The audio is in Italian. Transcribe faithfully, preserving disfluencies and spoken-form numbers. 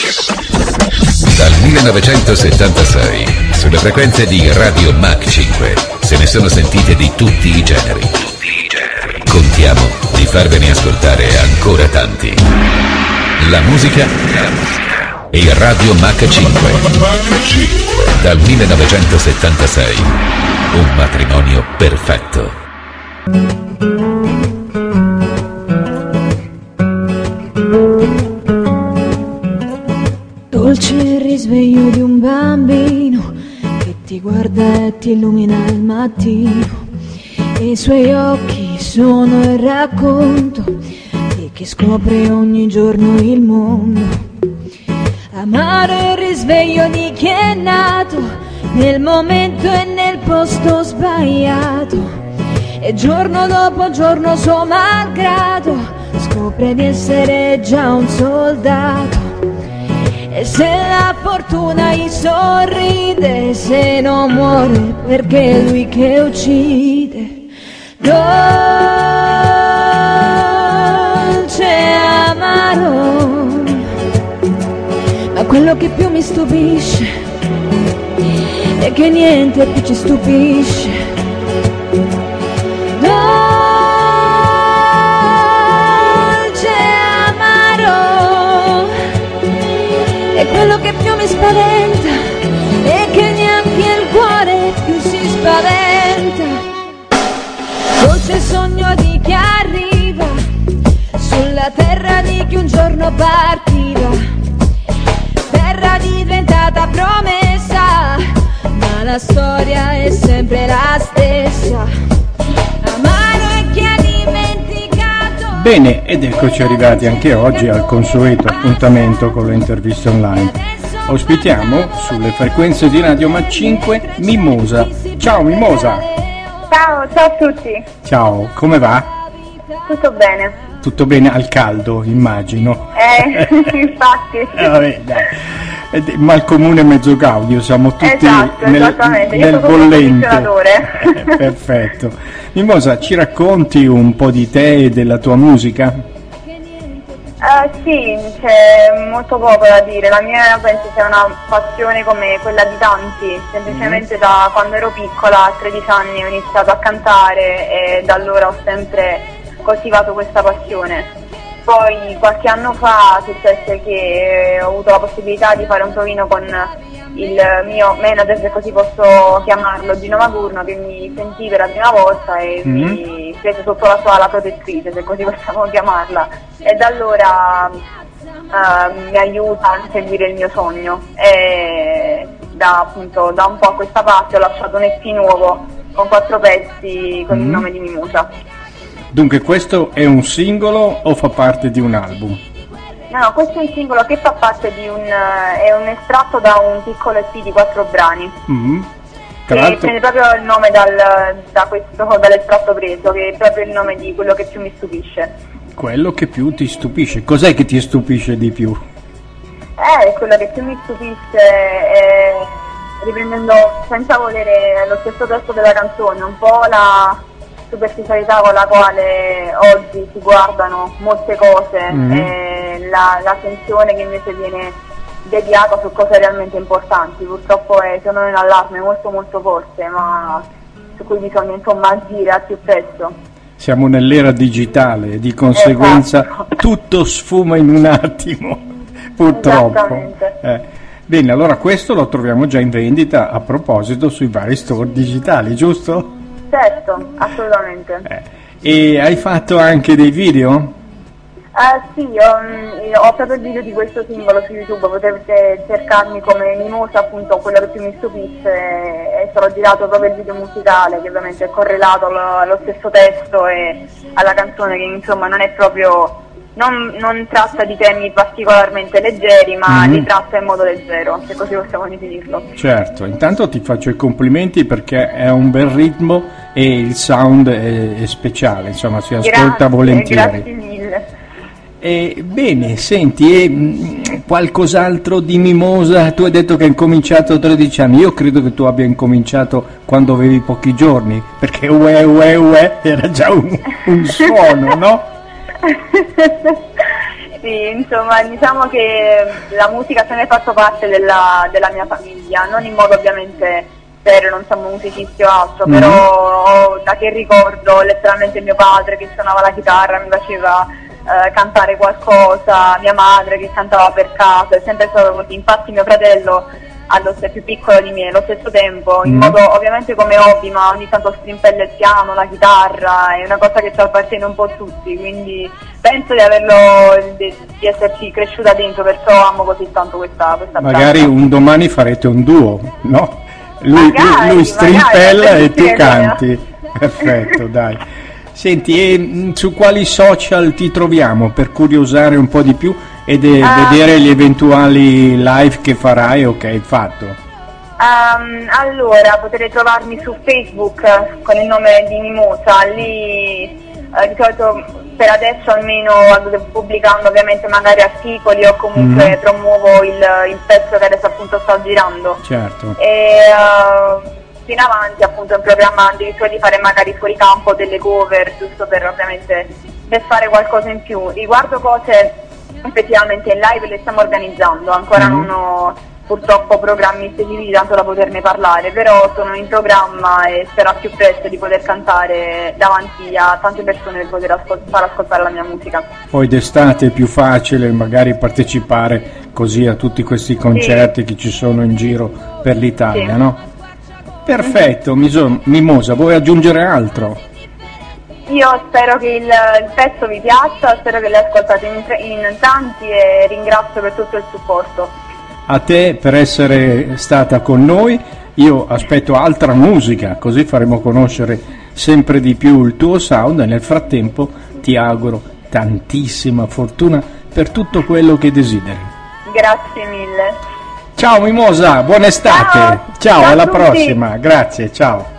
Dal millenovecentosettantasei, sulle frequenze di Radio Mach cinque, se ne sono sentite di tutti i generi. Contiamo di farvene ascoltare ancora tanti. La musica e Radio Mach cinque. Dal millenovecentosettantasei, un matrimonio perfetto. Dolce il risveglio di un bambino che ti guarda e ti illumina il mattino, e i suoi occhi sono il racconto di chi scopre ogni giorno il mondo. Amaro il risveglio di chi è nato nel momento e nel posto sbagliato, e giorno dopo giorno suo malgrado scopre di essere già un soldato. E se la fortuna gli sorride, se non muore perché è lui che uccide. Dolce amaro, ma quello che più mi stupisce è che niente più ci stupisce. Dolce amaro, e quello che più mi spaventa è che neanche il cuore più si spaventa. Dolce sogno di chi arriva sulla terra di chi un giorno partiva, terra diventata promessa, ma la storia è sempre la stessa. Amaro è chi ha dimenticato. Bene, ed eccoci arrivati anche oggi al consueto appuntamento con le interviste online. Ospitiamo sulle frequenze di Radio Mach cinque Mimosa. Ciao Mimosa. Ciao, ciao a tutti. Ciao, come va? Tutto bene. Tutto bene al caldo, immagino. Eh, infatti. eh, vabbè, dai. Mal comune mezzo gaudio, siamo tutti esatto, nel, nel bollente. Eh, perfetto. Mimosa, ci racconti un po' di te e della tua musica? Uh, sì, c'è molto poco da dire. La mia penso sia una passione come quella di tanti, semplicemente da quando ero piccola, a tredici anni, ho iniziato a cantare e da allora ho sempre coltivato questa passione. Poi qualche anno fa successe che ho avuto la possibilità di fare un provino con il mio manager, se così posso chiamarlo, Gino Magurno, che mi sentì per la prima volta e mm-hmm. mi prese sotto la sua ala protettrice, se così possiamo chiamarla, e da allora uh, mi aiuta a seguire il mio sogno, e da, appunto, da un po' a questa parte ho lasciato un E P nuovo con quattro pezzi con mm-hmm. il nome di Mimosa. Dunque questo è un singolo o fa parte di un album? No, no, questo è un singolo che fa parte di un... è un estratto da un piccolo E P di quattro brani. Mm-hmm. Tra l'altro... prende proprio il nome dal, da questo, dall'estratto preso, che è proprio il nome di quello che più mi stupisce. Quello che più ti stupisce? Cos'è che ti stupisce di più? Eh, quello che più mi stupisce è, riprendendo senza volere lo stesso testo della canzone, un po' la superficialità con la quale oggi si guardano molte cose, mm-hmm. e la, l'attenzione che invece viene deviata su cose realmente importanti. Purtroppo è secondo me un allarme molto molto forte, ma su cui bisogna insomma agire al più presto. Siamo nell'era digitale e di conseguenza esatto. tutto sfuma in un attimo, purtroppo. Eh. Bene, allora questo lo troviamo già in vendita, a proposito, sui vari store digitali, giusto? Certo, assolutamente. Eh. E hai fatto anche dei video? Uh, sì, ho, ho proprio il video di questo singolo su YouTube, potete cercarmi come Mimosa, appunto, quello che più mi stupisce, e sarò girato proprio il video musicale, che ovviamente è correlato allo, allo stesso testo e alla canzone, che insomma non è proprio... Non, non tratta di temi particolarmente leggeri, ma mm-hmm. li tratta in modo leggero, se così possiamo definirlo. Certo, intanto ti faccio i complimenti perché è un bel ritmo e il sound è, è speciale, insomma si ascolta grazie, volentieri. Grazie mille. E, bene, senti, e, qualcos'altro di Mimosa? Tu hai detto che hai incominciato a tredici anni, io credo che tu abbia incominciato quando avevi pochi giorni, perché ue ue ue era già un, un suono, no? Sì, insomma, diciamo che la musica ha sempre fatto parte della, della mia famiglia, non in modo ovviamente serio, non siamo musicisti o altro, mm-hmm. però da che ricordo letteralmente mio padre che suonava la chitarra mi faceva eh, cantare qualcosa, mia madre che cantava per caso, è sempre stato così. Infatti mio fratello allo stesso più piccolo di me, allo stesso tempo, in mm. modo ovviamente come hobby, ma ogni tanto strimpella il piano, la chitarra, è una cosa che ci appartiene un po' tutti, quindi penso di averlo, di, di esserci cresciuta dentro, perciò amo così tanto questa questa magari pratica. Un domani farete un duo, no? Lui, magari, lui strimpella magari, e tu canti. Perfetto, dai. Senti, e su quali social ti troviamo per curiosare un po' di più ed e uh, vedere gli eventuali live che farai o che hai fatto? Um, allora, potete trovarmi su Facebook con il nome di Mimosa, lì uh, di solito per adesso almeno pubblicando ovviamente magari articoli o comunque mm. promuovo il, il pezzo che adesso appunto sto girando. Certo. E, uh, più in avanti appunto in programma addirittura di fare magari fuori campo delle cover, giusto per ovviamente per fare qualcosa in più. Riguardo cose effettivamente in live le stiamo organizzando, ancora mm. non ho purtroppo programmi specifici tanto da poterne parlare, però sono in programma e sarà più presto di poter cantare davanti a tante persone per poter ascol- far ascoltare la mia musica. Poi d'estate è più facile magari partecipare così a tutti questi concerti sì. che ci sono in giro per l'Italia, sì. no? Perfetto, mm-hmm. Mimosa, vuoi aggiungere altro? Io spero che il, il pezzo vi piaccia, spero che le ascoltate in, in tanti e ringrazio per tutto il supporto. A te per essere stata con noi, io aspetto altra musica, così faremo conoscere sempre di più il tuo sound e nel frattempo ti auguro tantissima fortuna per tutto quello che desideri. Grazie mille. Ciao Mimosa, buona estate. Ciao, ciao, ciao alla tutti. prossima, grazie, ciao.